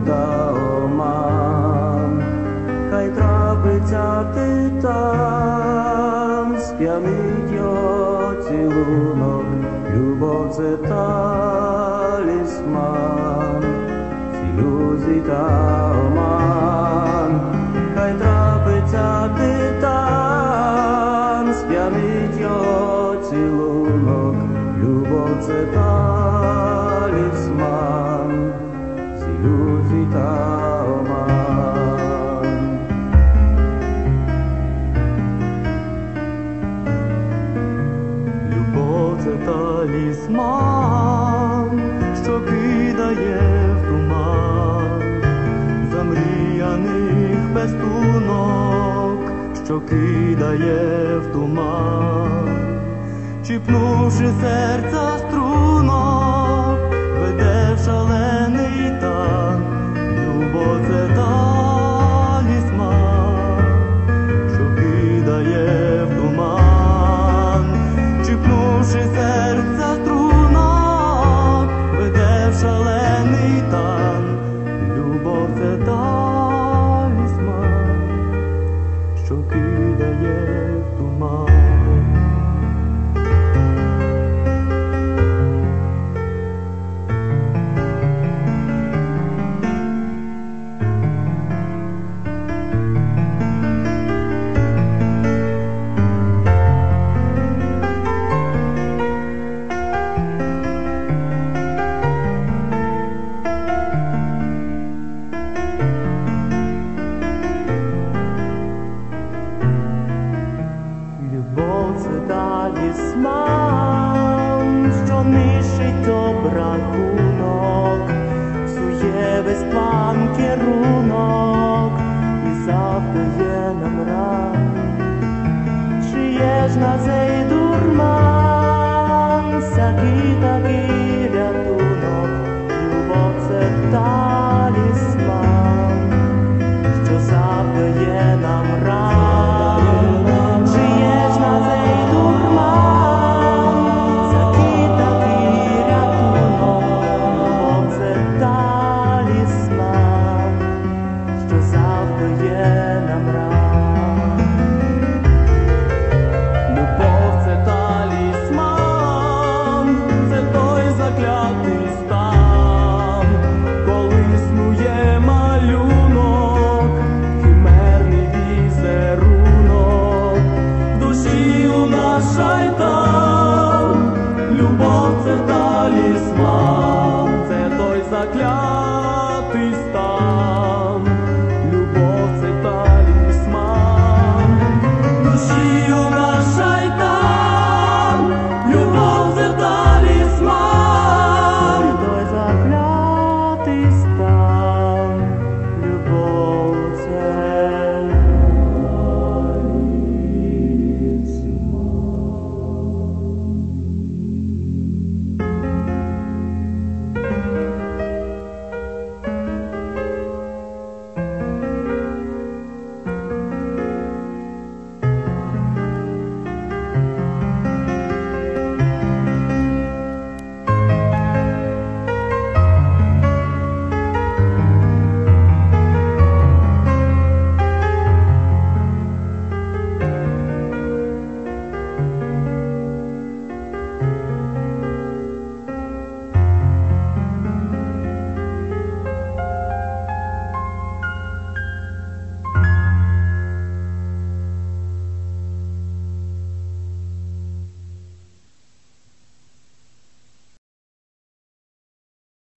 та оман. Хай трапиться титан, сп'янить його цілунок, любов – це талісман, ілюзій та оман. Хай трапиться титан, сп'янить його цілунок, любов – це талісман, ілюзій та оман. Любов – це талісман, що кидає в туман замріяних пестунок, що кидає в туман, чіпнувши серця струнок, веде в шалений тан. Любов – це талісман, що кидає в туман, чіпнувши серця струнок, веде в шалений тан. Любов – це талісман, що кидає в туман. Любов – це талісман, що нищить обрахунок, псує весь план керунок і завдає нам ран. Чи є ж на цей дурман всякий рятунок? Любов – це талісман, що завдає нам ран. Заклятий стан, коли існує малюнок, химерний візерунок, в душі у нас шайтан. Любов – це талісман, це той заклятий стан.